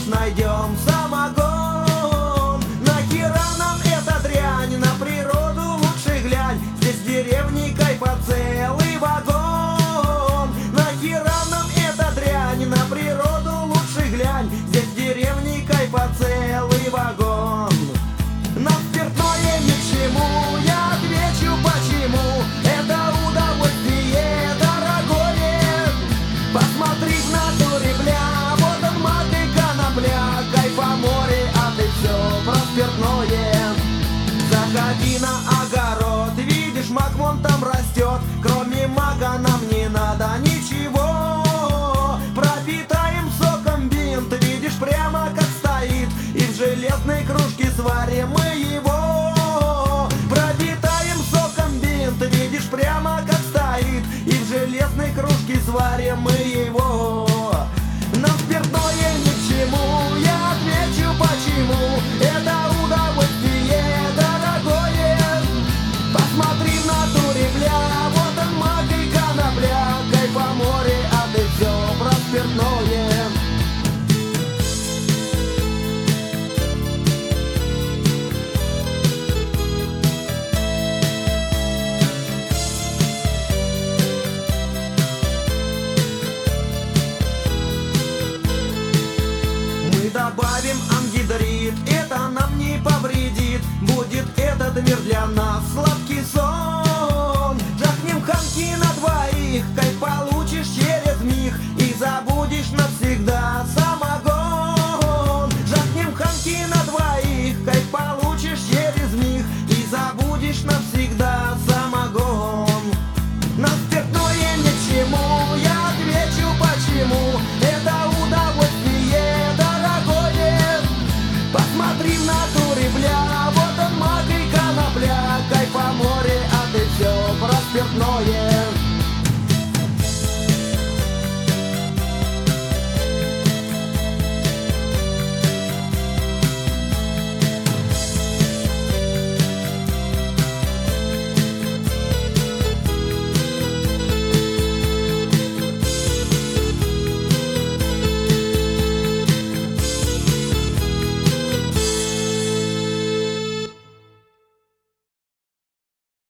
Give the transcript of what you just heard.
уж найдем самогон. Нахера нам эта дрянь, на природу лучше глянь. Здесь в деревне кайфа целый вагон. Нахера нам эта дрянь, на природу лучше глянь. Здесь в деревне кайфа целый вагон. Нам спиртное ни к чему, я отвечу почему. Это удовольствие дорогое. Посмотри в натуре, бля, вот он мак и конопля. Кайфа море, а ты все про спиртное. Заходи на огород, видишь, мак вон там растет. Кроме мака нам не надо ничего. Пропитаем соком бинт, видишь, прямо как стоит. И в железной кружке сварим мы его. Пропитаем соком бинт, видишь, прямо как стоит. И в железной кружке сварим мы его.